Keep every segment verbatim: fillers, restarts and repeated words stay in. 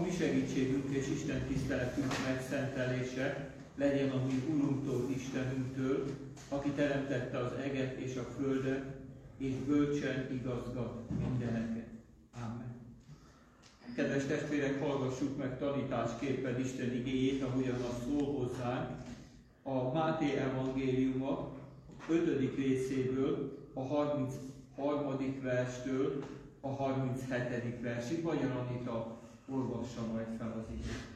mi segítségünk és Isten tiszteletünk megszentelése legyen a mi Urunktól, Istenünktől, aki teremtette az eget és a földet, és bölcsen igazgat mindeneket. Amen. Kedves testvérek, hallgassuk meg tanításképpen Isten igéjét, ahogyan az szól hozzánk a Máté evangéliuma ötödik részéből, a harmincharmadik verstől a harminchetedik versig. Magyar Anita olvassa majd fel az igét.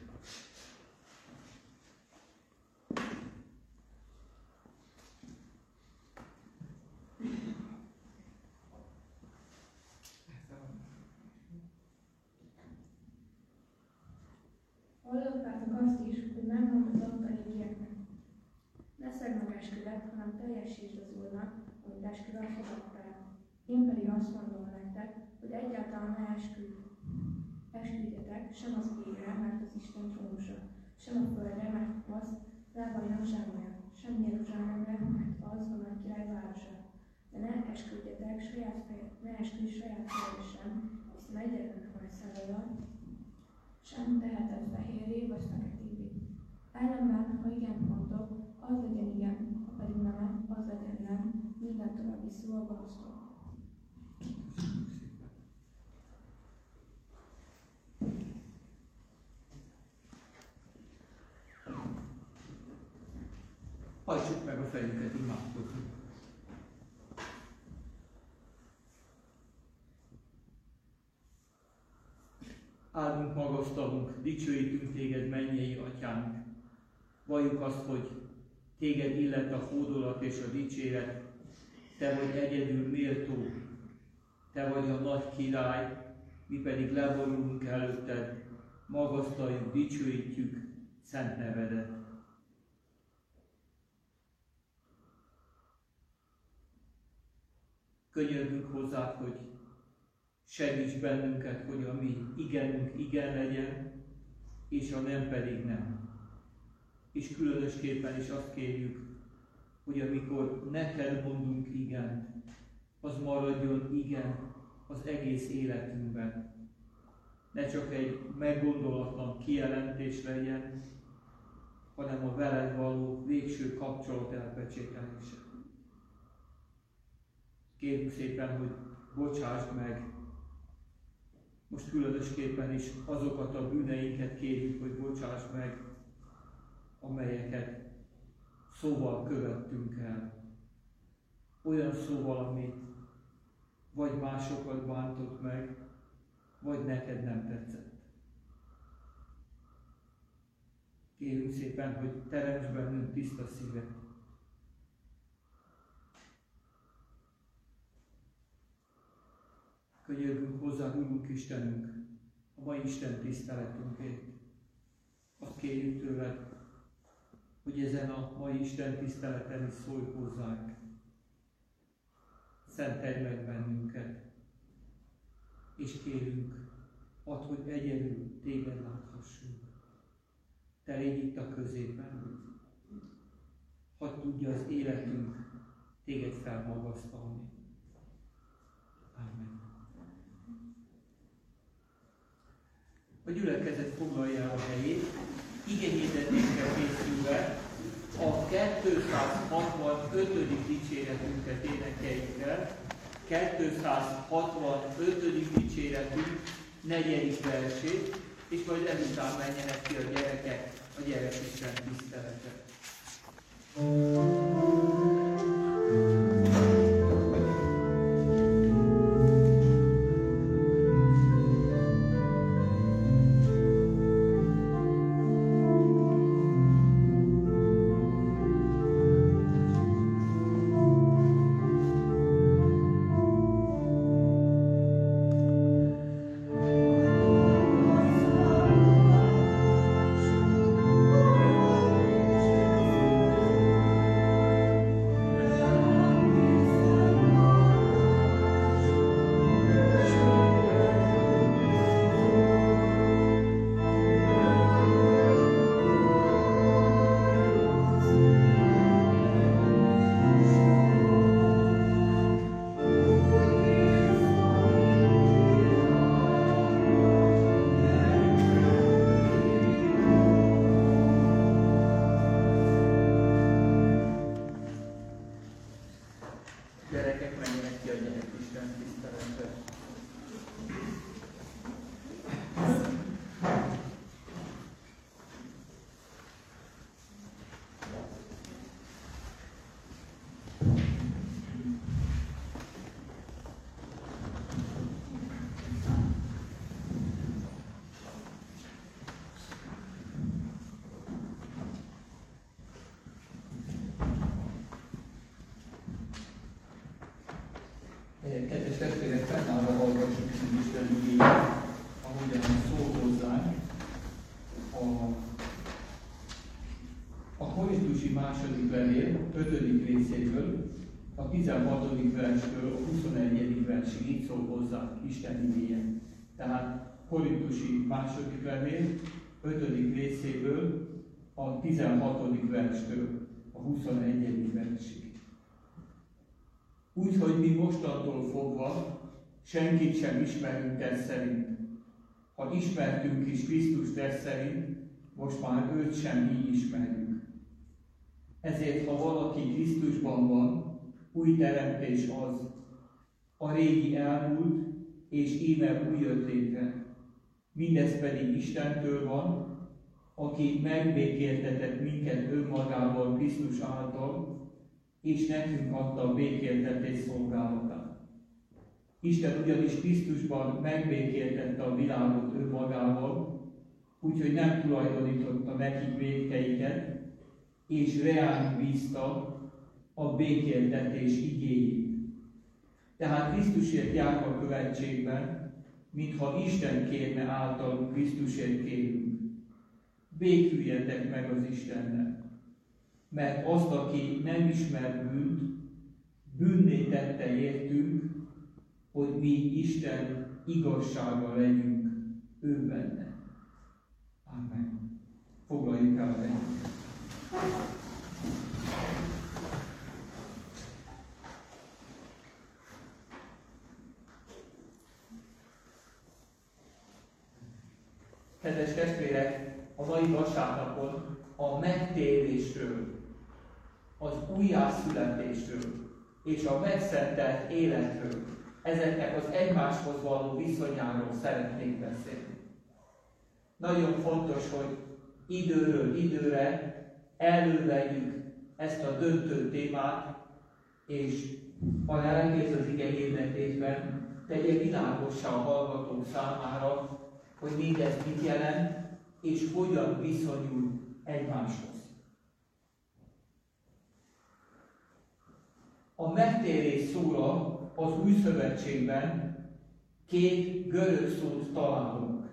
Hallottátok azt is, hogy megmondatott a régieknek. Ne szegd meg esküvet, hanem teljesítsd az Úrnak, amit esküvet fogadtál. Én pedig azt mondom nektek, hogy egyáltalán ne esküdj. Esküdjetek sem az égre, mert az Isten trónusa, sem a földre, mert az lábai nem zsámolja, sem Jeruzsálemre, mert az a nagy király városa. De ne esküdjetek saját feje, ne esküdj saját fejedre sem, hiszen egyetlen vagy szállal, sem teheted fehérré vagy feketévé. Ellenben, ha igen mondok, az legyen igen, ha pedig nem, az legyen nem, minden további szó a gonosztól. Hajtsuk meg a fejünket, imádkozzunk. Áldunk, magasztalunk, dicsőítünk téged, mennyei atyánk. Valljuk azt, hogy téged illet a hódolat és a dicséret, te vagy egyedül méltó, te vagy a nagy király, mi pedig leborulunk előtted, magasztaljuk, dicsőítjük szent nevedet. Könyörgünk hozzád, hogy segíts bennünket, hogy a mi igenünk igen legyen, és a nem pedig nem. És különösképpen is azt kérjük, hogy amikor neked mondunk igent, az maradjon igen az egész életünkben. Ne csak egy meggondolatlan kijelentés legyen, hanem a veled való végső kapcsolat elpecsételése. Kérjük szépen, hogy bocsásd meg, most különösképpen is azokat a bűneinket kérjük, hogy bocsásd meg, amelyeket szóval követtünk el. Olyan szóval, amit vagy másokat bántott meg, vagy neked nem tetszett. Kérjük szépen, hogy teremts bennünk tiszta szívet. Könyörgünk hozzá, Urunk Istenünk, a mai Isten tiszteletünkért. Azt kérjük tőled, hogy ezen a mai Isten tiszteleten is szólj hozzánk. Szentelj meg bennünket, és kérünk, add, hogy egyedül téged láthassunk. Te légy itt a középen, hadd tudja az életünk téged felmagasztalni. Amen. A gyülekezet foglalja el a helyét, igényhirdetésre készülve a kétszázhatvanötödik dicséretünket énekeljük el. kétszázhatvanötödik dicséretünk negyedik versét, és majd ezután menjenek ki a gyerekek a gyerekisten tiszteletre. Korintusi második levél ötödik részéből, a tizenhatodik verstől a huszonegyedik versig így szól hozzá Isten igéje. Tehát Korintusi második levél ötödik részéből a tizenhatodik verstől a huszonegyedik versig. Úgyhogy mi mostantól fogva senkit sem ismerünk test szerint. Ha ismertünk is Krisztus test szerint, most már őt sem így ismerjük. Ezért, ha valaki Krisztusban van, új teremtés az, a régi elmúlt, és íme új jött létre. Mindez pedig Istentől van, aki megbékéltetett minket önmagával Krisztus által, és nekünk adta a békéltetés szolgálatát. Isten ugyanis Krisztusban megbékéltette a világot önmagával, úgyhogy nem tulajdonította nekik vétkeiket, és reánk bízta a békéltetés igéjét. Tehát Krisztusért járva a követségben, mintha Isten kérne általunk, Krisztusért kérünk. Béküljetek meg az Istennel, mert azt, aki nem ismer bűnt, bűnné tette értünk, hogy mi Isten igazsága legyünk ő benne. Amen. Foglaljuk el a helyünket. Kedves testvérek, a mai vasárnapon a megtérésről, az újjászületésről és a megszentelt életről, ezeknek az egymáshoz való viszonyáról szeretnék beszélni. Nagyon fontos, hogy időről időre elővegyük ezt a döntő témát, és a lelkész az ige hirdetésben tegye világossá a hallgatók számára, hogy mindez mit jelent, és hogyan viszonyul egymáshoz. A megtérés szóra az Új Szövetségben két görög szót találunk.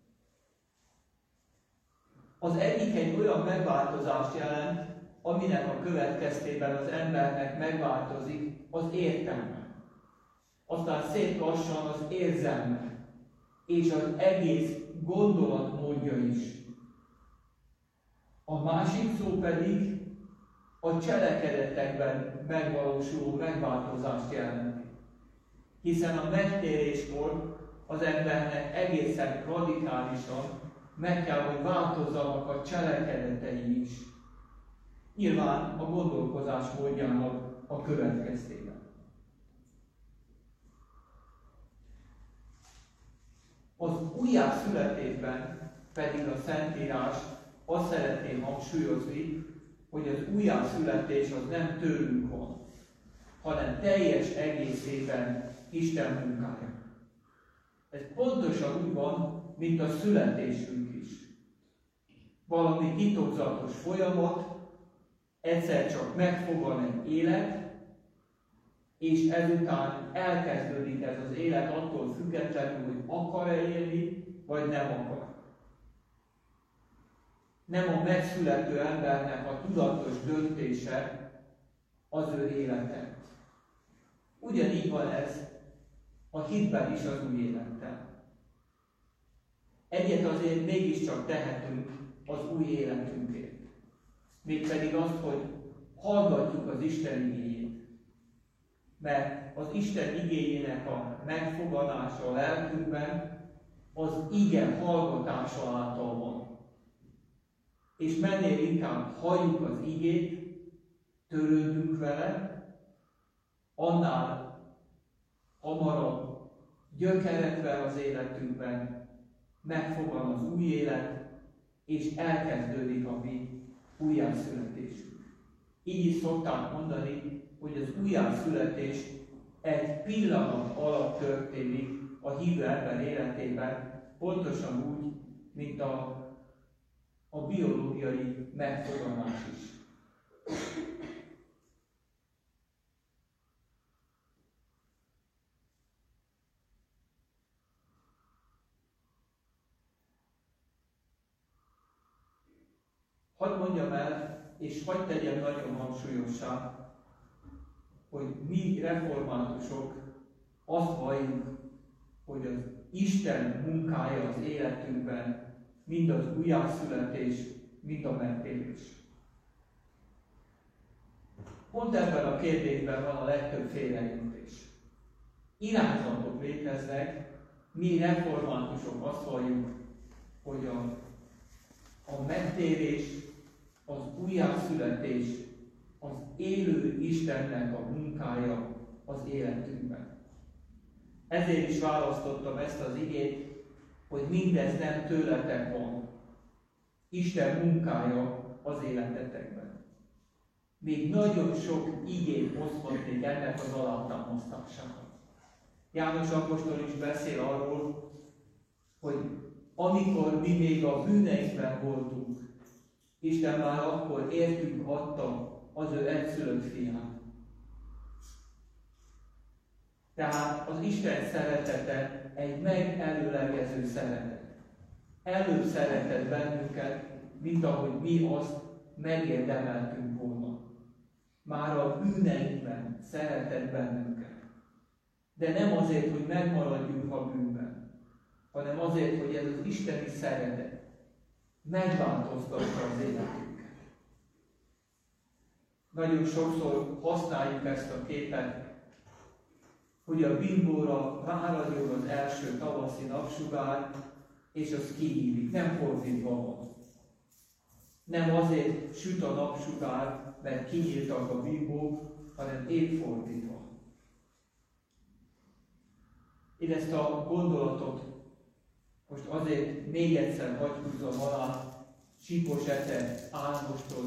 Az egyik egy olyan megváltozást jelent, aminek a következtében az embernek megváltozik az értelme. Aztán szép lassan az érzelme, és az egész gondolatmódja is. A másik szó pedig a cselekedetekben megvalósuló megváltozást jelenti. Hiszen a megtéréskor az embernek egészen radikálisan meg kell, hogy változzanak a cselekedetei is. Nyilván a gondolkozás módjának a következtében. Az újjászületésben pedig a Szentírás azt szeretném hangsúlyozni, hogy az újjászületés az nem tőlünk van, hanem teljes egészében Isten munkája. Ez pontosan úgy van, mint a születésünk is. Valami titokzatos folyamat, egyszer csak megfogan egy élet, és ezután elkezdődik ez az élet attól függetlenül, hogy akar-e élni, vagy nem akar. Nem a megszülető embernek a tudatos döntése az ő élete. Ugyanígy van ez a hitben is az új élettel. Egyet azért mégiscsak tehetünk az új életünkért. Mégpedig azt, hogy hallgatjuk az Isten igéjét. Mert az Isten igéjének a megfogadása a lelkünkben az ige hallgatása által van. És mennél inkább halljuk az igét, törődünk vele, annál hamarabb gyökeret ver az életünkben, megfogan az új élet, és elkezdődik a mi újjászületésünk. Így is szokták mondani, hogy az újjászületés egy pillanat alatt történik a hívő ember életében, pontosan úgy, mint a, a biológiai megfoganás is. Hadd mondjam el, és hadd tegyem nagyon hangsúlyossá, hogy mi reformátusok azt valljuk, hogy az Isten munkája az életünkben mind az újjászületés, mind a megtérés. Pont ebben a kérdésben van a legtöbb félreértés. Irányzatok léteznek, mi reformátusok azt valljuk, hogy a, a megtérés, az újjászületés, az élő Istennek a munkája az életünkben. Ezért is választottam ezt az igét, hogy mindez nem tőletek van. Isten munkája az életetekben. Még nagyon sok igét hozhatnék ennek az alátámasztására. János apostol is beszél arról, hogy amikor mi még a bűneinkben voltunk, Isten már akkor értünk adta az ő egyszülött fiát. Tehát az Isten szeretete egy megelőlegező szeretet. Előbb szeretett bennünket, mint ahogy mi azt megérdemeltünk volna. Már a bűneinkben szeretett bennünket. De nem azért, hogy megmaradjunk a bűnben, hanem azért, hogy ez az isteni szeretet megváltoztassa az életünket. Nagyon sokszor használjuk ezt a képet, hogy a bimbóra ráragyog az első tavaszi napsugár, és az kihívik. Nem fordítva van. Nem azért süt a napsugár, mert kinyíltak a bimbók, hanem épp fordítva. Én ezt a gondolatot most azért még egyszer hagy húzzam alá, Sipos Ete Ágostól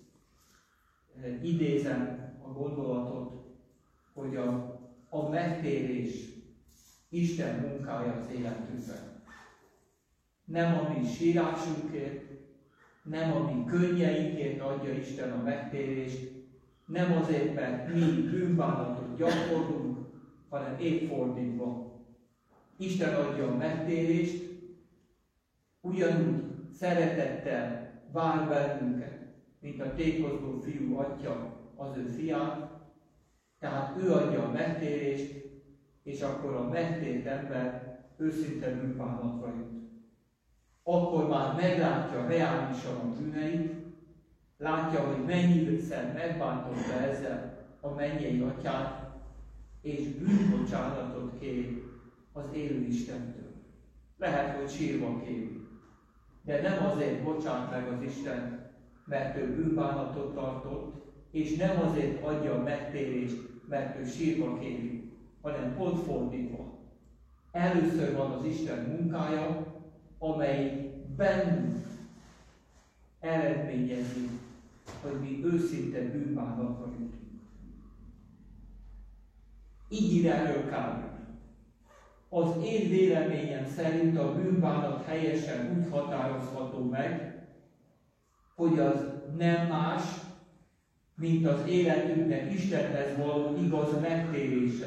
idézem a gondolatot, hogy a, a megtérés Isten munkája az életünkben. Nem a mi sírásunkért, nem a mi könnyeinkért adja Isten a megtérést, nem azért, mert mi bűnbánatot gyakorlunk, hanem épp fordítva. Isten adja a megtérést, ugyanúgy szeretettel vár bennünket, mint a tékozló fiú atya az ő fiát, tehát ő adja a megtérést, és akkor a megtért ember őszinte bűnbánatra jut. Akkor már meglátja reálisan a bűneit, látja, hogy mennyiszer megbántotta ezzel a mennyei atyát, és bűnbocsánatot kér az élő Istentől. Lehet, hogy sírva kéri, de nem azért bocsát meg az Isten, mert ő bűnbánatot tartott, és nem azért adja a megtérést, mert ő sírva kéri, hanem pont fordítva. Először van az Isten munkája, amely bennünk eredményezi, hogy mi őszinte bűnbánatra jutunk. Így ír erről Károly. Az én véleményem szerint a bűnbánat helyesen úgy határozható meg, hogy az nem más, mint az életünknek Istenhez való igaz megtérése,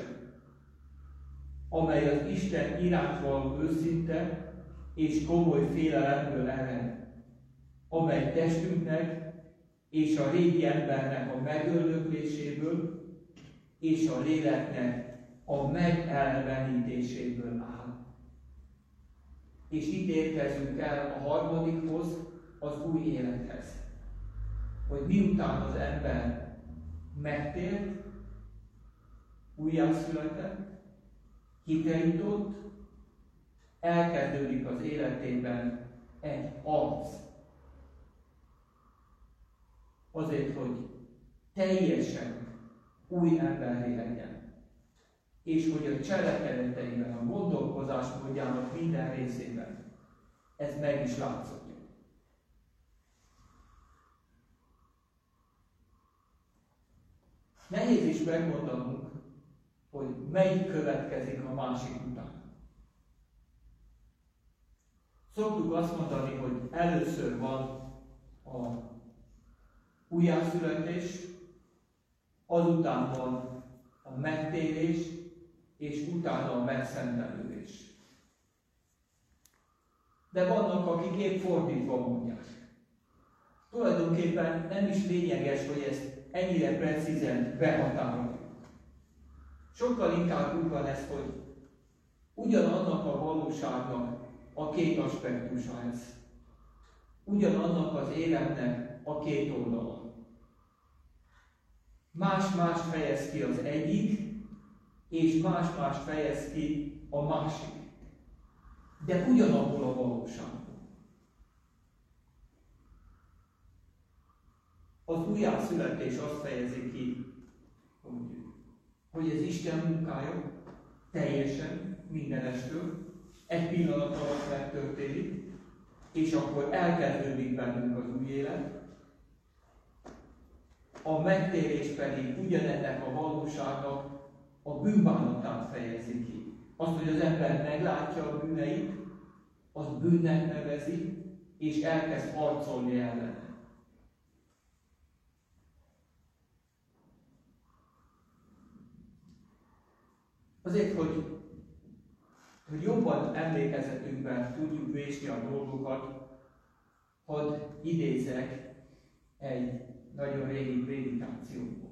amely az Isten iránt való őszinte és komoly félelemből ered, amely testünknek és a régi embernek a megöldökléséből és a léleknek a megelevenítéséből áll. És itt érkezünk el a harmadikhoz, az új élethez. Hogy miután az ember megtért, újjászületett, hitre jutott, elkezdődik az életében egy harc. Azért, hogy teljesen új emberré legyen. És hogy a cselekedeteiben, a gondolkozásmódjának minden részében ez meg is látszott. Nehéz is megmondanunk, hogy melyik következik a másik után. Szoktuk azt mondani, hogy először van a újjászületés, azután van a megtérés, és utána a megszentelődés. De vannak, akik épp fordítva mondják. Tulajdonképpen nem is lényeges, hogy ezt ennyire precízen behatároljuk. Sokkal inkább úgy van ez, hogy ugyanannak a valóságnak a két aspektusa ez. Ugyanannak az életnek a két oldala. Más-más fejez ki az egyik, és más-más fejez ki a másik. De ugyanabból a valóságból. Az újjászületés azt fejezi ki, hogy, hogy ez Isten munkája teljesen, mindenestől, egy pillanat alatt megtörténik, és akkor elkezdődik bennünk az új élet. A megtérés pedig ugyanennek a valóságnak a bűnbánatát fejezi ki. Azt, hogy az ember meglátja a bűneit, az bűnnek nevezi, és elkezd harcolni ellene. Azért, hogy, hogy jobban emlékezetünkben tudjuk vésni a dolgokat, hadd idézek egy nagyon régi prédikációból.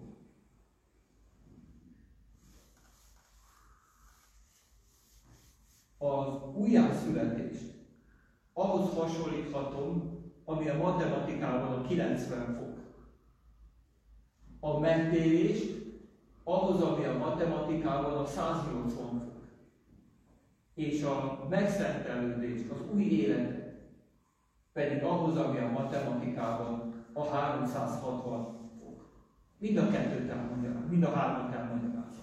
Az újjászületést ahhoz hasonlíthatom, ami a matematikában a kilencven fok. A megtérést ahhoz, ami a matematikában a száznyolcvan fok. És a megszentelődést, az új életet pedig ahhoz, ami a matematikában a háromszázhatvan fok. Mind a kettőt elmondja, mind a hármat elmagyarázza.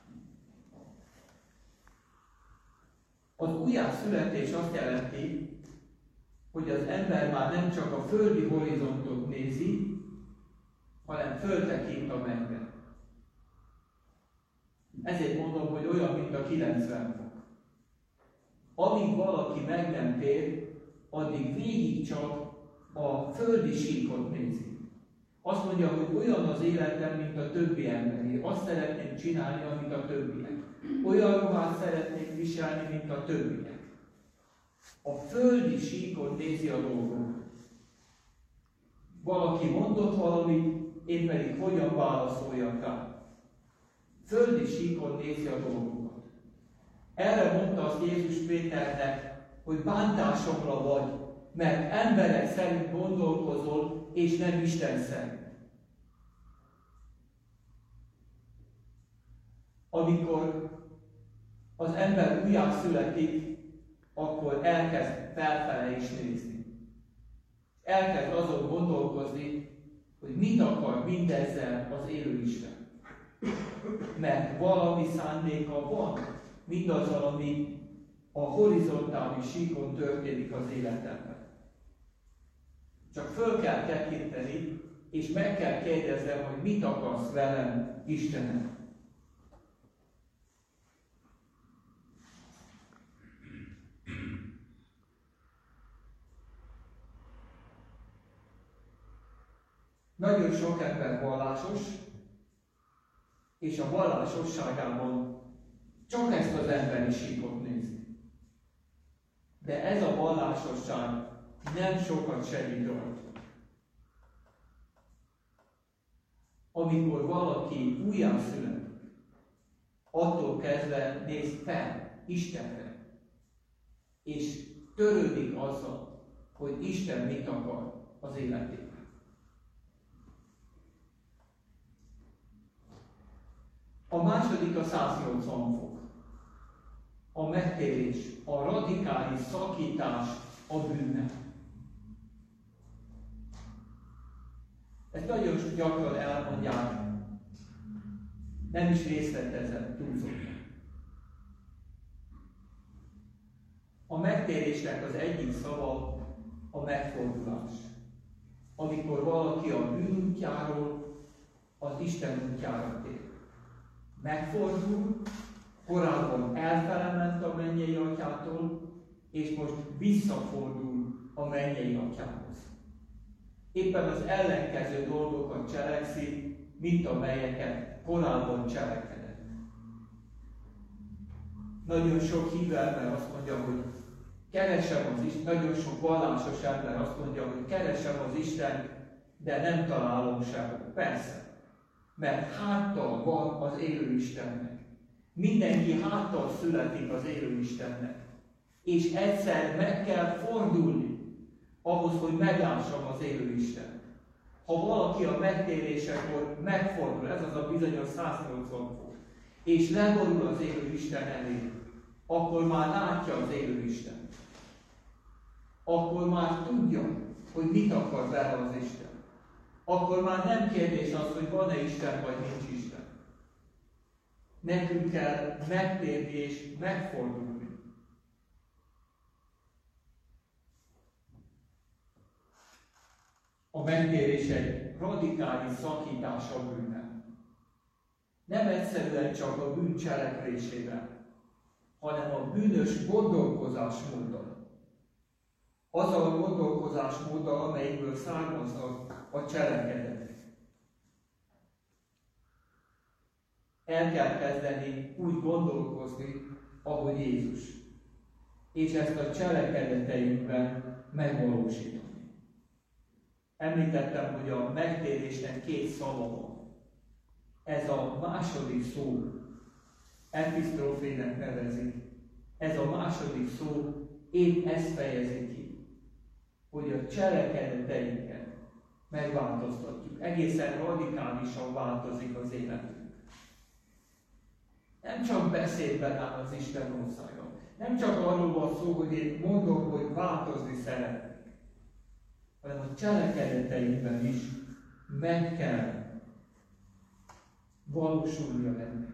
Az újjászületés azt jelenti, hogy az ember már nem csak a földi horizontot nézi, hanem föltekint a mennybe. Ezért mondom, hogy olyan, mint a kilencven fok. Amíg valaki meg nem tér, addig végig csak a földi síkot nézi. Azt mondja, hogy olyan az életem, mint a többi emberé. Azt szeretném csinálni, amit a többiek. Olyan ruhát szeretnék viselni, mint a többiek. A földi síkon nézi a dolgokat. Valaki mondott valamit, én pedig hogyan válaszoljak rá. Földi síkon nézi a dolgokat. Erre mondta azt Jézus Péternek, hogy bántásomra vagy, mert emberek szerint gondolkozol, és nem Isten szerint. Amikor az ember újjászületik, akkor elkezd felfele is nézni. Elkezd azon gondolkozni, hogy mit akar mindezzel az élő Isten. Mert valami szándéka van, mindazzal, ami a horizontális síkon történik az életemben. Csak föl kell tekinteni, és meg kell kérdeznem, hogy mit akarsz velem, Istenem. Nagyon sok ember vallásos, és a vallásosságában csak ezt az emberi síkot nézi. De ez a vallásosság nem sokat segít rajta. Amikor valaki újjászületik, attól kezdve néz fel Istenre, és törődik azzal, hogy Isten mit akar az életében. A második a száznyolcvan fok. A megtérés, a radikális szakítás a bűnnek. Ezt nagyon gyakran elmondják, nem is részletezem túlzottan. A megtérésnek az egyik szava a megfordulás. Amikor valaki a bűn útjáról az Isten útjára tér. Megfordul, korábban elfele ment a mennyei atyától, és most visszafordul a mennyei atyához. Éppen az ellenkező dolgokat cselekszi, mint amelyeket korábban cselekedett. Nagyon sok hívő ember azt mondja, hogy keresem az Isten, nagyon sok vallásos ember azt mondja, hogy keresem az Isten, de nem találom sehol. Persze, mert háttal van az élő Istennek. Mindenki háttal születik az élő Istennek. És egyszer meg kell fordulni ahhoz, hogy meglássam az élő Istent. Ha valaki a megtérésekor megfordul, ez az a bizonyos száznyolcvan fok, és leborul az élő Isten elé, akkor már látja az élő Isten. Akkor már tudja, hogy mit akar vele az Isten. Akkor már nem kérdés az, hogy van-e Isten, vagy nincs Isten. Nekünk kell megtérni és megfordulni. A megtérés egy radikális szakítás a bűnnel. Nem egyszerűen csak a bűn cselekvésével, hanem a bűnös gondolkozásmóddal. Azzal a gondolkozásmóddal, amelyikből származnak a cselekedetek. El kell kezdeni úgy gondolkozni, ahogy Jézus. És ezt a cselekedeteinkben megvalósítani. Említettem, hogy a megtérésnek két szava van. Ez a második szó, episztrofének nevezik. Ez a második szó épp ezt fejezi ki, hogy a cselekedeteinket megváltoztatjuk. Egészen radikálisan változik az életünk. Nem csak beszédben áll az Isten országa. Nem csak arról van szó, hogy én mondom, hogy változni szeretnék, hanem a cselekedeteinkben is meg kell valósulnia ennek.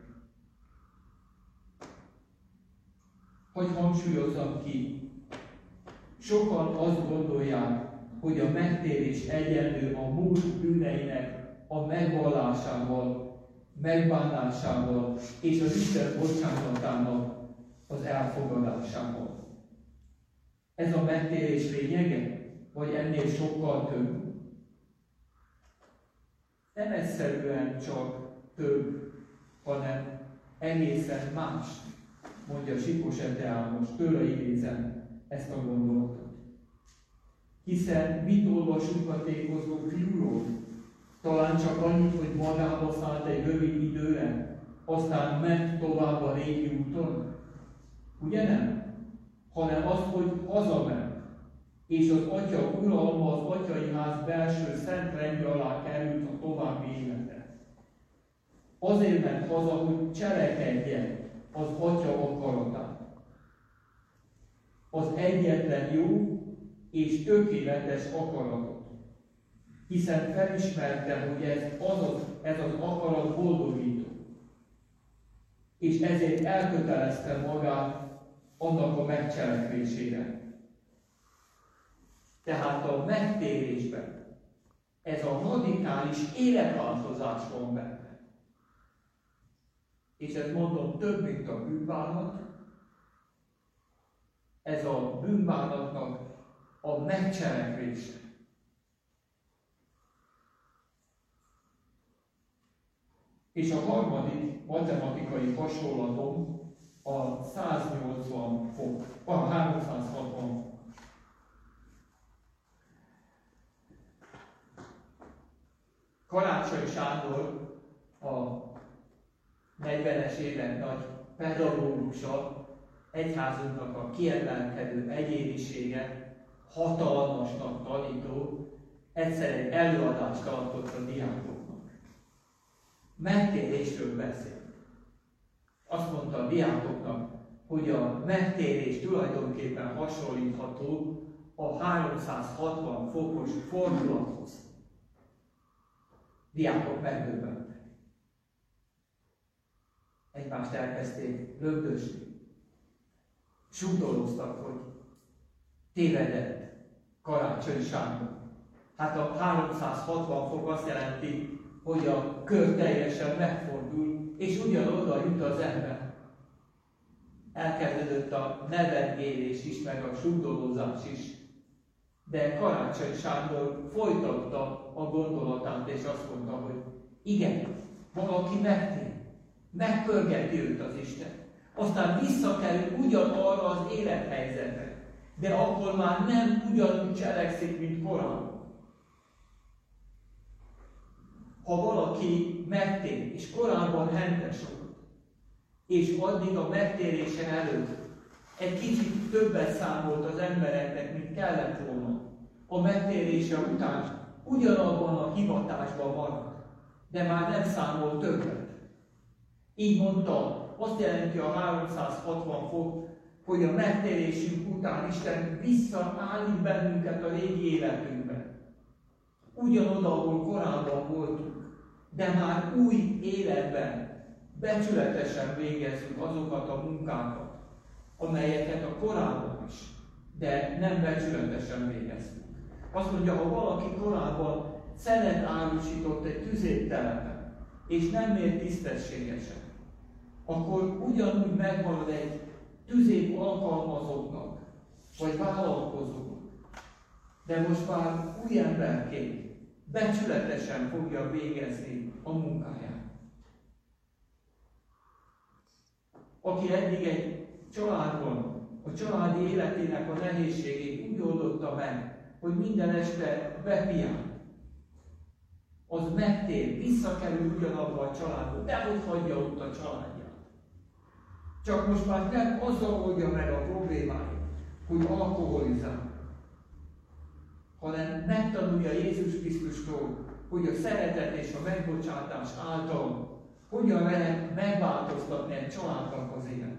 Hogy hangsúlyozzam ki, sokan azt gondolják, hogy a megtérés egyenlő a múlt bűneinek a megvallásával, megbánásával és az Isten bocsánatának az elfogadásával. Ez a megtérés lényege? Vagy ennél sokkal több? Nem egyszerűen csak több, hanem egészen más, mondja Sipos Ede Ámos, tőle idézem ezt a gondolatot. Hiszen mit olvasunk a tékozó fiúról? Talán csak annyit, hogy magába szállt egy rövid időre, aztán ment tovább a régi úton? Ugye nem? Hanem az, hogy hazament, és az Atya uralma, az Atyai ház belső szent rendje alá került a további élete. Azért ment haza, hogy cselekedjen az Atya akaratát. Az egyetlen jó és tökéletes akaratot. Hiszen felismerte, hogy ez az, az, ez az akarat boldogító. És ezért elkötelezte magát annak a megcselekvésére. Tehát a megtérésben ez a radikális életváltozás van benne. És ezt mondom több, mint a bűnbánat. Ez a bűnbánatnak a megcselekvése. És a harmadik matematikai hasonlatom a száznyolcvan fok, a háromszázhatvan fok. Karácsony Sándor, a negyvenes évek nagy pedagógusa, egyházunknak a kiemelkedő egyénisége, hatalmasnak tanító, egyszer egy előadást tartott a diákoknak. Megtérésről beszélt. Azt mondta a diákoknak, hogy a megtérés tulajdonképpen hasonlítható a háromszázhatvan fokos fordulathoz. Diákok megdöbbentek. Egymást elkezdték lögdösni. Súgdolóztak, hogy tévedett Karácsony Sándor. Hát a háromszázhatvan fok azt jelenti, hogy a kör teljesen megfordul, és ugyanoda jut az ember. Elkezdődött a nevetgélés is, meg a súgdolózás is. De Karácsony Sándor folytatta a gondolatát, és azt mondta, hogy igen, valaki megtér, megpörgeti őt az Isten. Aztán visszakerül ugyanarra az élethelyzetre, de akkor már nem ugyanúgy cselekszik, mint korábban. ha valaki megtér, és korábban hentes volt, és addig a megtérése előtt egy kicsit többet számolt az embereknek, mint kellett volna, a megtérése után ugyanabban a hivatásban maradt, de már nem számol többet. Így mondta, azt jelenti a háromszázhatvan fok, hogy a megtérésünk után Isten visszaállít bennünket a régi életünkbe. Ugyanoda, ahol korábban voltunk, de már új életben becsületesen végezzük azokat a munkákat, amelyeket a korábban is, de nem becsületesen végeztünk. Azt mondja, ha valaki korábban szenet árusított egy tüzértelepen, és nem mért tisztességesen, akkor ugyanúgy megmarad egy tüzép alkalmazottnak, vagy vállalkozónak. De most már új emberként becsületesen fogja végezni a munkáját. Aki eddig egy családban, a családi életének a nehézségét úgy oldotta meg, hogy minden este bepiál, az megtér, visszakerül ugyanabba a családba, de hogy hagyja ott a családját. Csak most már nem azzal oldja meg a problémáit, hogy alkoholizál, hanem megtanulja Jézus Krisztustól, hogy a szeretet és a megbocsátás által hogyan lehet megváltoztatni egy családnak az életét.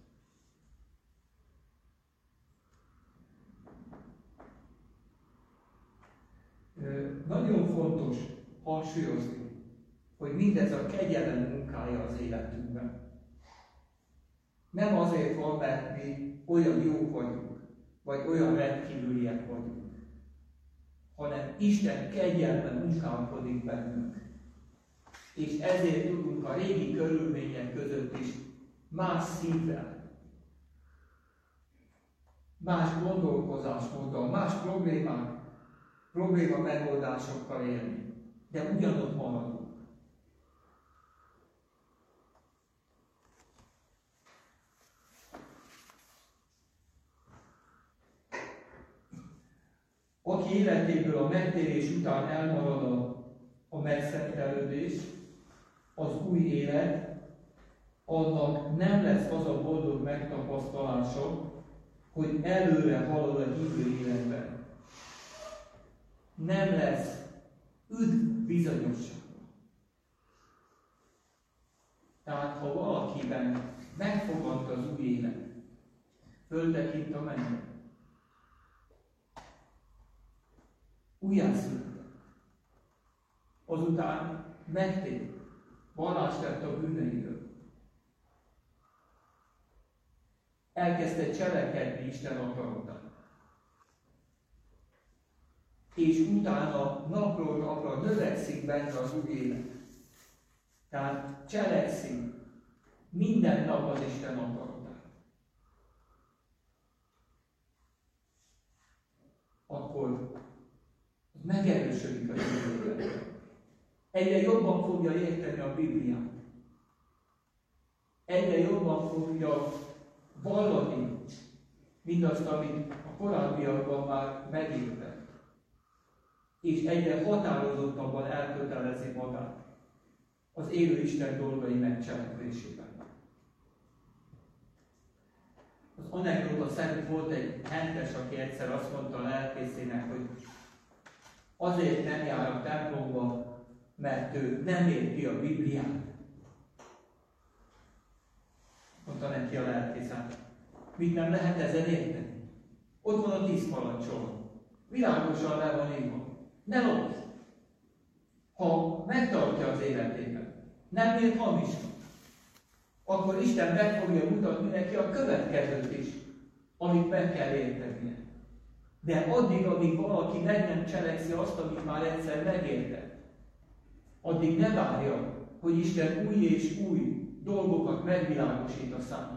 Nagyon fontos hangsúlyozni, hogy mindez a kegyelem munkája az életünkben. Nem azért van, mert mi olyan jók vagyunk, vagy olyan rendkívüliek vagyunk, hanem Isten kegyelme munkálkodik bennünk. És ezért tudunk a régi körülmények között is más szívvel, más gondolkozásmóddal, más problémák, probléma megoldásokkal élni, de ugyanott maradunk. Aki életéből a megtérés után elmarad a, a megszentelődés, az új élet, annak nem lesz az a boldog megtapasztalása, hogy előre halad a hívő életben. Nem lesz üdv bizonyosság. Tehát, ha valakiben megfogant az új élet, föltekint a mennybe, újjászületett, azután megtért, vallást tett a bűneiről, elkezdte cselekedni Isten akaratát, és utána napról napra növekszik benne az új élet. Tehát cselekszik minden nap az Isten akaratát. Akkor megerősödik a életben. Egyre jobban fogja érteni a Bibliát. Egyre jobban fogja vallani mindazt, amit a korábbiakban már megértett. És egyre határozottabban elkötelezi magát az élő Isten dolgai megcselekvésében. Az anekdóta szerint volt egy hentes, aki egyszer azt mondta a lelkészének, hogy azért nem jár a templomba, mert ő nem érti a Bibliát. Mondta neki a lelkészát, mit nem lehet ezen érteni? Ott van a tíz parancsol. Világosan le van írva. Ne lopj! Ha megtartja az életében, nem ér hamisan, akkor Isten meg fogja mutatni neki a következőt is, amit meg kell értenie. De addig, amíg valaki meg nem cselekszi azt, amit már egyszer megértett, addig ne várja, hogy Isten új és új dolgokat megvilágosít a számára.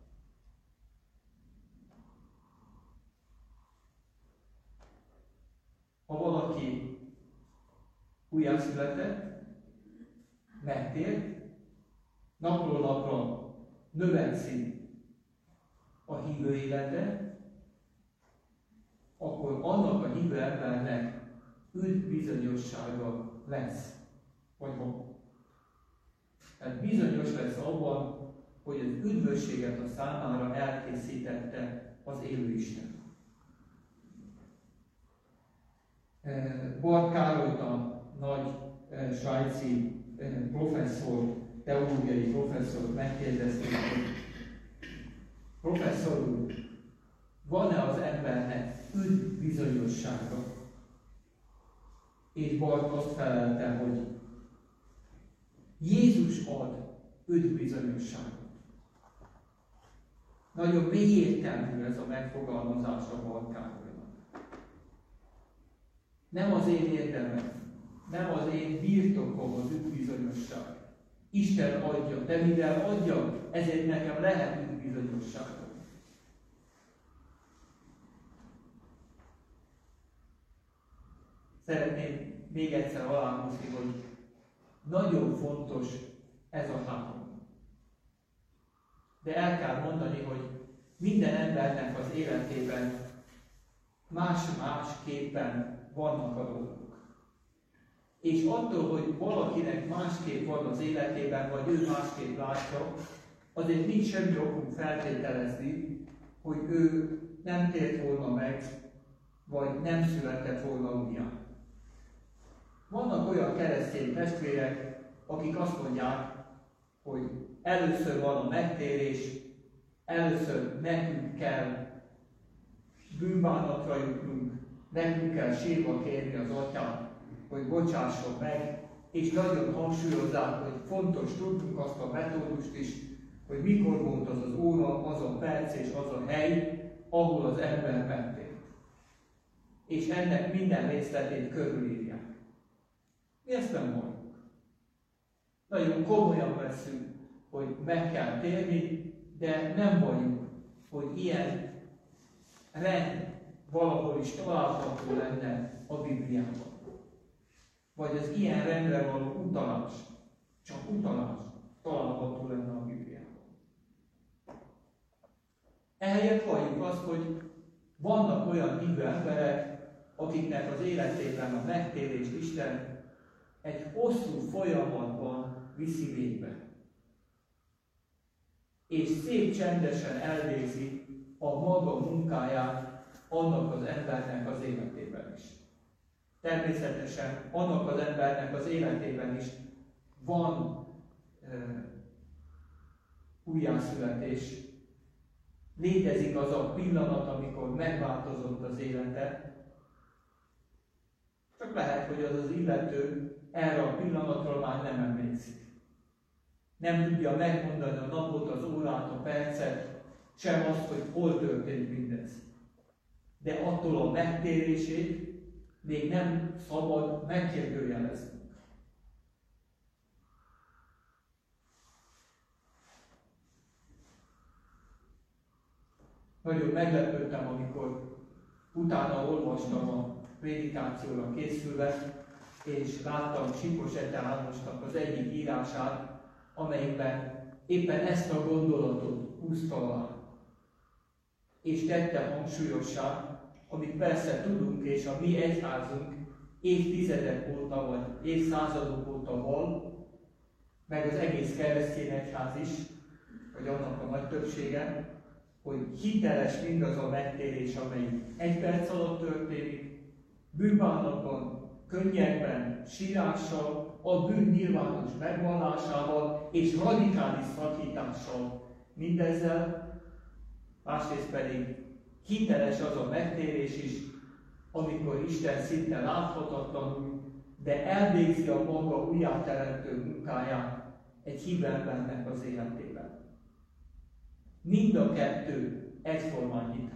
Ha valaki újjászületett, megtért, napról napra növekszik a hívő élete, akkor annak a hívő embernek üdv bizonyossága lesz, vagy hol. Tehát bizonyos lesz abban, hogy az üdvösséget a számára elkészítette az élő Isten. Barth Károlyt, a nagy svájci professzor, teológiai professzor megkérdezték, hogy professzor úr, van-e az embernek üdvbizonyossága? És Barth azt felelte, hogy Jézus ad üdvbizonyosságot. Nagyon mély értelmű ez a megfogalmazás a Barth Károlynak. Nem az én érdemem, nem az én birtokom az üdvbizonyosság. Isten adja, de mivel adja, ezért nekem lehet üdvbizonyosságom. Szeretném még egyszer aláhúzni, hogy nagyon fontos ez a három. De el kell mondani, hogy minden embernek az életében más-másképpen vannak a dolgok. És attól, hogy valakinek másképp van az életében, vagy ő másképp látja, azért nincs semmi okunk feltételezni, hogy ő nem tért volna meg, vagy nem született volna újjá. Vannak olyan keresztény testvérek, akik azt mondják, hogy először van a megtérés, először nekünk kell bűnbánatra jutnunk, nekünk kell sírva kérni az Atyát, hogy bocsásson meg, és nagyon hangsúlyozzák, hogy fontos tudnunk azt a metódust is, hogy mikor volt az az óra, az a perc és az a hely, ahol az ember megtért. És ennek minden részletét körülírják. Mi ezt nem mondjuk. Nagyon komolyan veszünk, hogy meg kell térni, de nem vagyunk, hogy ilyen rend valahol is található lenne a Bibliában. Vagy az ilyen rendre való utalás, csak utalás található lenne a Bibliában. Ehelyett halljuk azt, hogy vannak olyan hívő emberek, akiknek az életében a megtérést Isten egy hosszú folyamatban viszi végbe. És szép csendesen elvégzi a maga munkáját annak az embernek az életében is. Természetesen annak az embernek az életében is van e, újjászületés. Létezik az a pillanat, amikor megváltozott az élete. Csak lehet, hogy az az illető erre a pillanatra már nem emlékszik. Nem tudja megmondani a napot, az órát, a percet, sem azt, hogy hol történt mindez. De attól a megtérését még nem szabad megkérdőjelezni. Nagyon meglepődtem, amikor utána olvastam a prédikációra készülve, és láttam Sipos Ede Ágosnak az egyik írását, amelyben éppen ezt a gondolatot húzta alá. És tette hangsúlyossá, amit persze tudunk, és a mi egyházunk évtizedek óta, vagy évszázadok óta val, meg az egész keresztény egyház is, vagy annak a nagy többsége, hogy hiteles mindaz a megtérés, amely egy perc alatt történik, bűnbánatban, könnyekben, sírással, a bűn nyilvános megvallásával és radikális szakítással mindezzel, másrészt pedig hiteles az a megtérés is, amikor Isten szinte láthatatlanul, de elvégzi a maga újjáteremtő munkáját egy hívő embernek az életében. Mind a kettő egyformán hitás.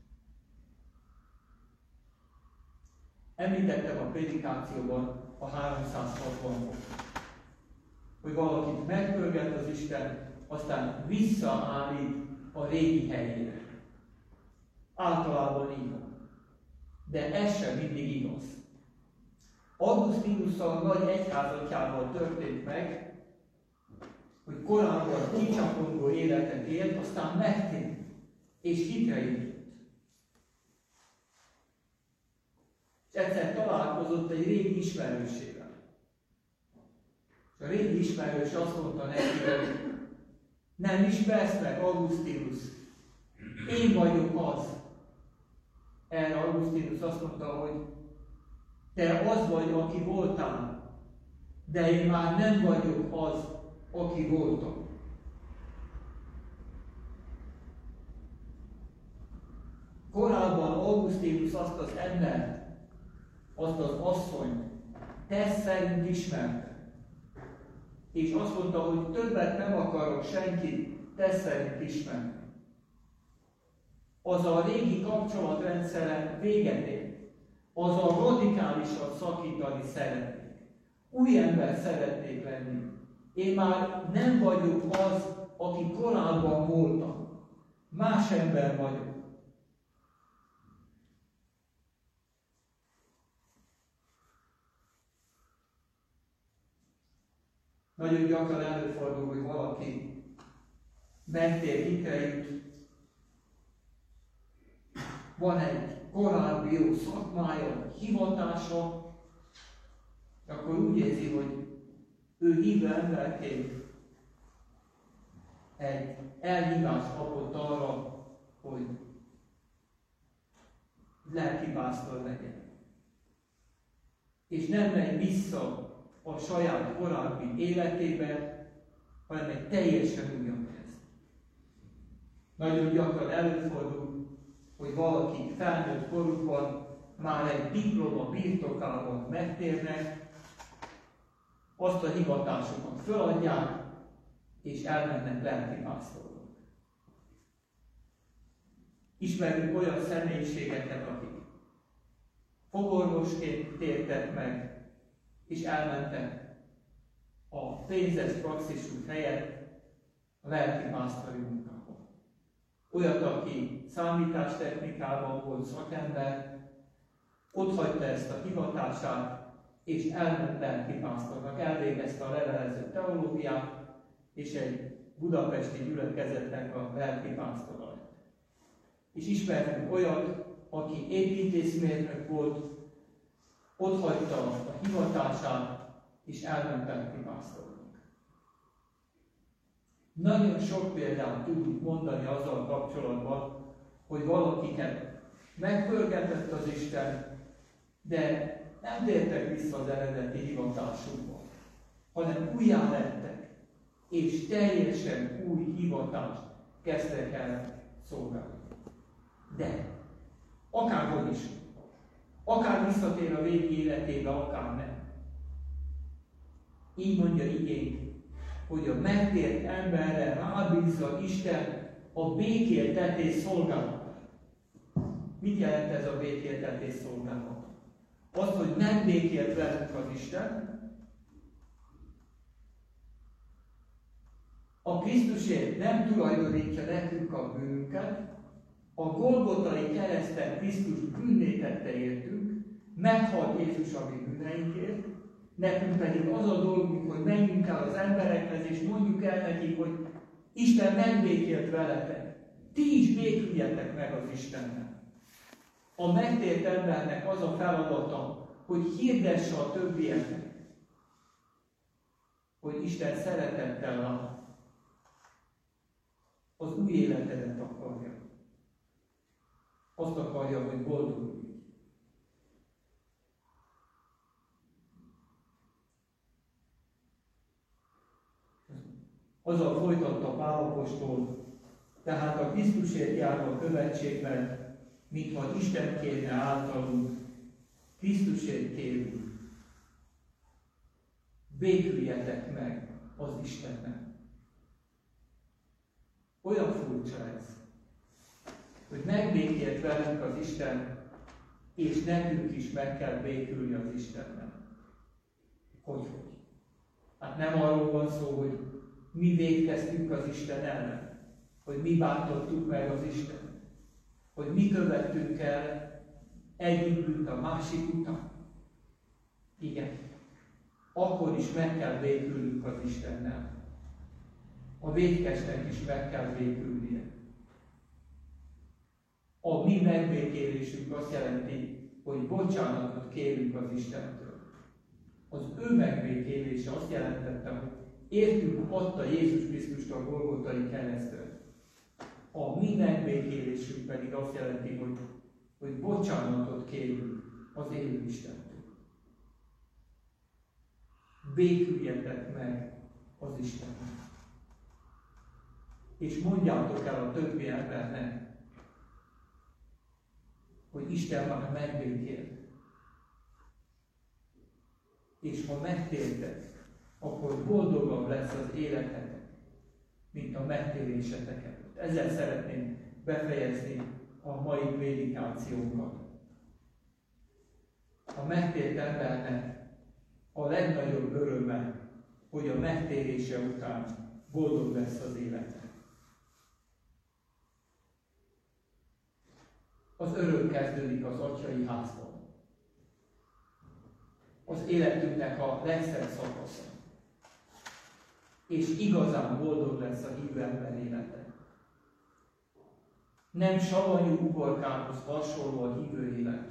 Említettem a prédikációban a háromszázhatvanot, hogy valakit megpörget az Isten, aztán visszaállít a régi helyére. Általában így van. De ez sem mindig igaz. Augusztinusszal nagy egyházatjával történt meg, hogy korábban kicsapongó életet élt, aztán megtért, és hitre jutott. És egyszer találkozott egy régi ismerősével. a régi ismerős azt mondta neki, hogy nem ismersz meg, Augustinus, én vagyok az. Erre Augustinus azt mondta, hogy te az vagy, aki voltál, de én már nem vagyok az, aki voltam. Korábban Augustinus azt az embert, azt az asszonyt test szerint ismerte. És azt mondta, hogy többet nem akarok senkit test szerint ismerni. Az a régi kapcsolatrendszeren véget ért. Az a radikálisan szakítani szeretnék. Új ember szeretnék lenni. Én már nem vagyok az, aki korábban voltam. Más ember vagyok. Nagyon gyakran előfordul, hogy valaki megtér, hitre jut, van egy korábbi jó szakmája, hivatása, akkor úgy érzi, hogy ő hívő emberként egy elhívást kapott arra, hogy lelkipásztor legyen. És nem megy vissza a saját korábbi életébe, hanem egy teljesen újabb kezd. Nagyon gyakran előfordul, hogy valaki felnőtt korukban már egy diploma birtokában megtérnek, azt a hivatásokat föladják, és elmennek lelkipásztornak. Ismerünk olyan személyiségeket, akik fogorvosként tértek meg, és elmentek a pénzes praxisuk helyett a lelkipásztori munkába. Olyat, aki számítástechnikában volt szakember, otthagyta ezt a hivatását, és elment lelkipásztornak, elvégezte a levelező teológiát, és egy budapesti gyülekezetnek a lelkipásztora lett. És ismertünk olyat, aki építészmérnök volt, otthagyta a hivatását, és elment lelkipásztornak. Nagyon sok példát tudunk mondani azzal kapcsolatban, hogy valakiket megpörgetett az Isten, de nem tértek vissza az eredeti hivatásukba, hanem újjá lettek, és teljesen új hivatást kezdtek el szolgálni. De akárhogy is, akár visszatér a régi életébe, akár nem. Így mondja igény, hogy a megtért emberre rábízza Isten a békéltetés szolgálatát. Mit jelent ez a békéltetés szolgálat? Az, hogy megbékélt velünk az Isten, a Krisztusért nem tulajdonítja nekünk a bűnünket, a Golgotai kereszten Krisztus bűnnét tette értünk, meghalt Jézus a mi bűneinkért, nekünk pedig az a dolgunk, hogy menjünk el az emberekhez, és mondjuk el nekik, hogy Isten megbékélt veletek. Ti is béküljetek meg az Istennel. A megtért embernek az a feladata, hogy hirdesse a többieknek, hogy Isten szeretettel lát. Az új életedet akarja. Azt akarja, hogy boldogulj. Azzal folytatta Pál apostol, tehát a Krisztusért járva a követségben, mintha Isten kérne általunk, Krisztusért kérünk. Béküljetek meg az Istennek. Olyan furcsa ez, hogy megbékélt velünk az Isten, és nekünk is meg kell békülni az Istennel. Hogy, hogy? Hát nem arról van szó, hogy mi vétkeztünk az Isten ellen, hogy mi bántottuk meg az Isten, hogy mi követtünk el egyik bűnt a másik után. Igen. Akkor is meg kell békülnünk az Istennel. A vétkesnek is meg kell békülnie. A mi megbékélésünk azt jelenti, hogy bocsánatot kérünk az Istentől. Az ő megbékélése azt jelentette, hogy értünk adta Jézus Krisztust a Golgotai keresztről. A mi megbékélésünk pedig azt jelenti, hogy, hogy bocsánatot kérünk az élő Istentől. Béküljetek meg az Istennek. És mondjátok el a többi embernek, hogy Isten már megbékélt. És ha megtértek, akkor boldogabb lesz az életetek, mint a megtérésetek előtt. Ezzel szeretném befejezni a mai prédikációnkat. A megtért embernek a legnagyobb öröme, hogy a megtérése után boldog lesz az élete. Az öröm kezdődik az atyai házban. Az életünknek a legszebb szakasza. És igazán boldog lesz a hívő ember élete. Nem savanyú uborkához hasonló a hívő élet.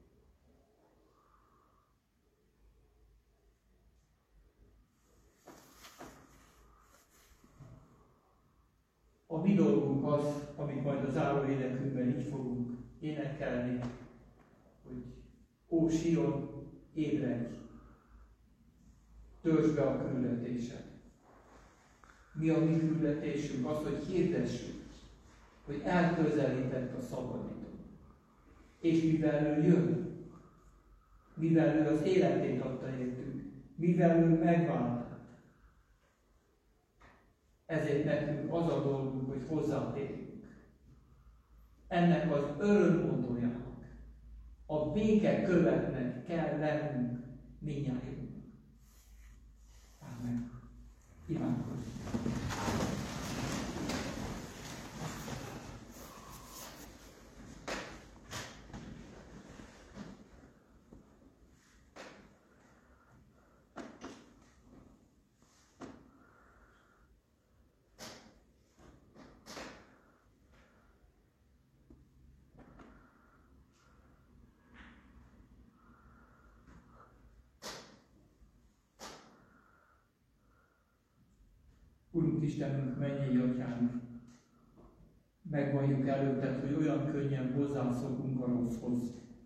A mi dolgunk az, amit majd az záró életünkben így fogunk énekelni, hogy ó Sion, ébredj, töltsd be a küldetésed. Mi a mi küldetésünk? Az, hogy hirdessük, hogy elközelített a szabadító. És mivel ő jön, mivel ő az életét adta értünk, mivel ő megvált, ezért nekünk az a dolgunk, hogy hozzátérjünk. Ennek az örömmondójának, a béke követnek kell lennünk mindnyájunk. Amen. Imádkozzunk. Urunk Istenünk, mennyei Atyánk, megvalljuk előtted, hogy olyan könnyen hozzászokunk a rosszhoz.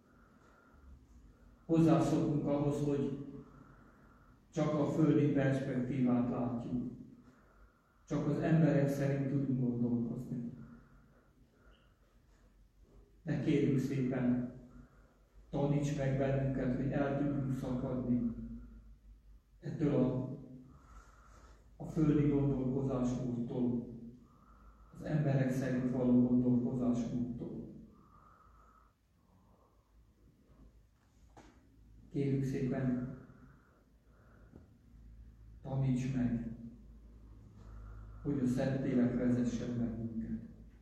Hozzászokunk ahhoz, hogy csak a földi perspektívát látjuk. Csak az emberek szerint tudunk gondolkozni. De kérjük szépen, taníts meg bennünket, hogy el tudjunk szakadni ettől a a földi gondolkozásmódtól, az emberek szerint való gondolkozásmódtól. Kérjük szépen, taníts meg, hogy a Szentlélek vezessen bennünket.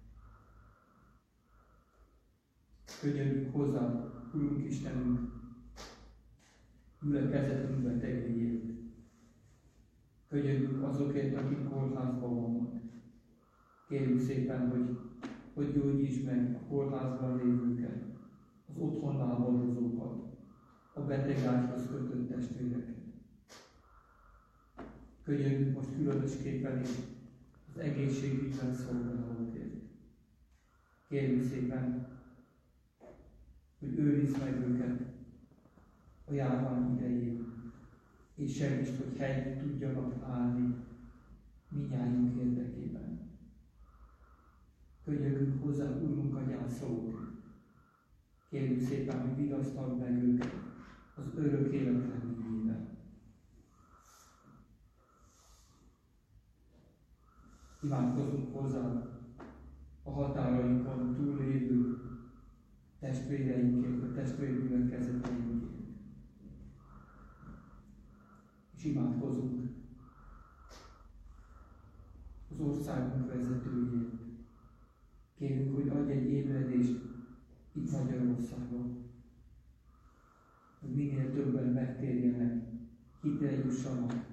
Könyörgünk hozzá, Urunk Istenünk, gyülekezetünk betegeiért. Könyörgünk azokért, akik kórházban vannak. Kérjük szépen, hogy, hogy gyógyítsd meg a kórházban lévőket, az otthon lábadozókat, a betegágyhoz kötött testvéreket. Könyörgünk most különösképpen is az egészségügyben szolgálókért. Kérjük szépen, hogy őrizd meg őket a járvány idején, és segítsd, hogy helyt tudjanak állni mindnyájunk érdekében. Könyörgünk hozzá, Urunk, a gyászolók. Kérjük szépen, hogy vigasztald meg őket az örök élet reményében. Imádkozunk hozzá a határainkon túllévő testvéreinkért, a testvérgyülekezeteinkért. És imádkozunk az országunk vezetőjét. Kérjük, hogy adj egy ébredést itt Magyarországon, hogy minél többen megtérjenek, hitre jussanak.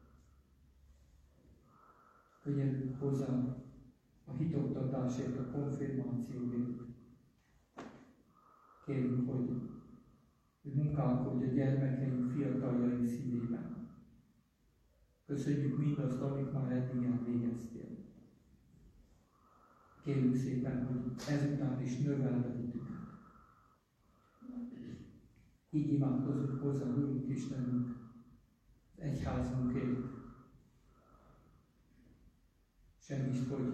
Könyörgünk hozzá a hitoktatásért, a konfirmációért. Kérjük, hogy, hogy munkálkodj a gyermekeink, fiataljaink szívében. Köszönjük mindazt, amit már eddig elvégeztél. Kérjük szépen, hogy ezután is növeld a hitünket. Így imádkozunk hozzá, Urunk Istenünk, az egyházunkért. Segítsd, hogy,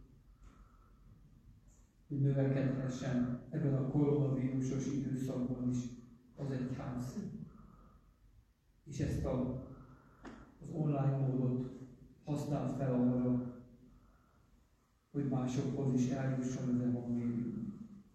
hogy növekedhessen ebben a koronavírusos időszakban is az egyház. És ezt a, az online módot használd fel arra, hogy másokhoz is eljusson az evangélium.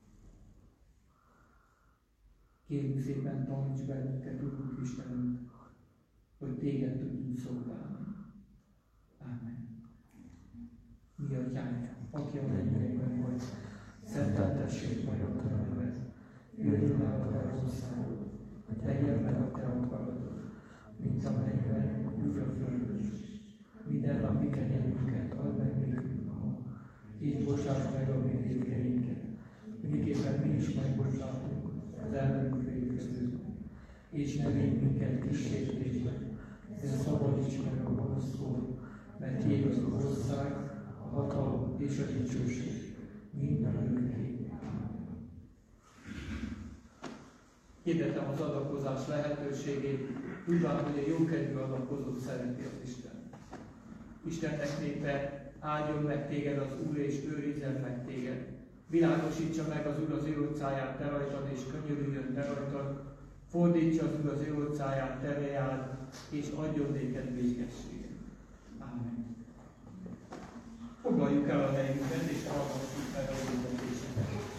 Kérjük szépen, taníts bennünket, Urunk Istenünk, hogy téged tudjunk szolgálni. Ámen. Mi Atyánk, aki a mennyekben vagy, szenteltessék meg a te neved. Jöjjön el a te országod, legyen meg a te akaratod, mint a mennyben, úgy a földön is. Minden napi kenyerünket add meg nékünk ma, és bocsáss meg a mi vétkeinket, miképpen mi is megbocsátunk az ellenünk vétkezőknek. És ne védj minket kísértésbe, de szabadíts meg a gonosztól, mert tiéd az ország, a hatalom és a dicsőség mindörökké. Hirdetem az adakozás lehetőségét, tudván, hogy a jókedvű adakozót szereti az Isten. Istennek népe, áldjon meg téged az Úr, és őrizzen meg téged. Világosítsa meg az Úr az ő orcáját te rajtad, és könyörüljön te rajtad. Fordítsa az Úr az ő orcáját te reád, és adjon néked békességet. Ámen. Foglaljuk el a helyünket, és hallgassuk fel a hirdetéseket.